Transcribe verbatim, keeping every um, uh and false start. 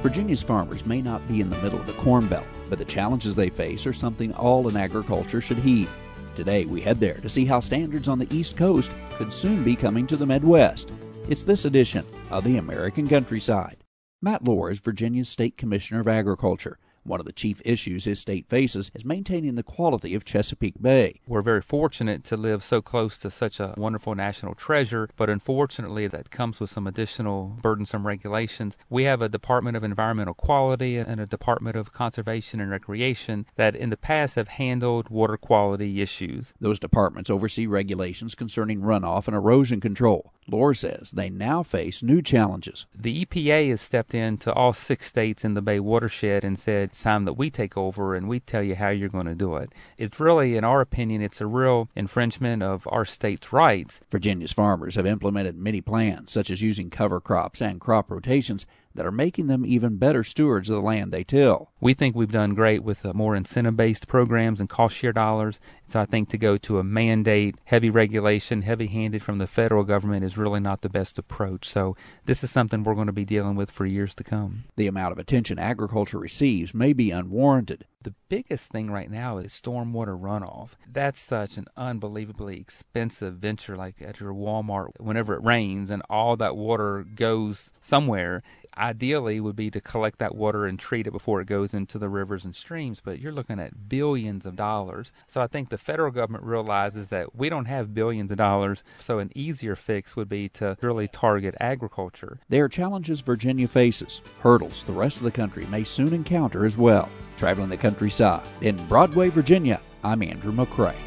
Virginia's farmers may not be in the middle of the Corn Belt, but the challenges they face are something all in agriculture should heed. Today, we head there to see how standards on the East Coast could soon be coming to the Midwest. It's this edition of the American Countryside. Matt Lohr is Virginia's State Commissioner of Agriculture. One of the chief issues his state faces is maintaining the quality of Chesapeake Bay. We're very fortunate to live so close to such a wonderful national treasure, but unfortunately that comes with some additional burdensome regulations. We have a Department of Environmental Quality and a Department of Conservation and Recreation that in the past have handled water quality issues. Those departments oversee regulations concerning runoff and erosion control. Lohr says they now face new challenges. The E P A has stepped into all six states in the Bay watershed and said, it's time that we take over and we tell you how you're going to do it. It's really, in our opinion, it's a real infringement of our state's rights. Virginia's farmers have implemented many plans, such as using cover crops and crop rotations, that are making them even better stewards of the land they till. We think we've done great with uh, more incentive-based programs and cost-share dollars. So I think to go to a mandate, heavy regulation, heavy-handed from the federal government is really not the best approach. So this is something we're going to be dealing with for years to come. The amount of attention agriculture receives may be unwarranted. The biggest thing right now is stormwater runoff. That's such an unbelievably expensive venture, like at your Walmart. Whenever it rains and all that water goes somewhere, ideally would be to collect that water and treat it before it goes into the rivers and streams, but you're looking at billions of dollars. So I think the federal government realizes that we don't have billions of dollars, so an easier fix would be to really target agriculture. There are challenges Virginia faces, hurdles the rest of the country may soon encounter as well. Traveling the countryside in Broadway, Virginia, I'm Andrew McCrae.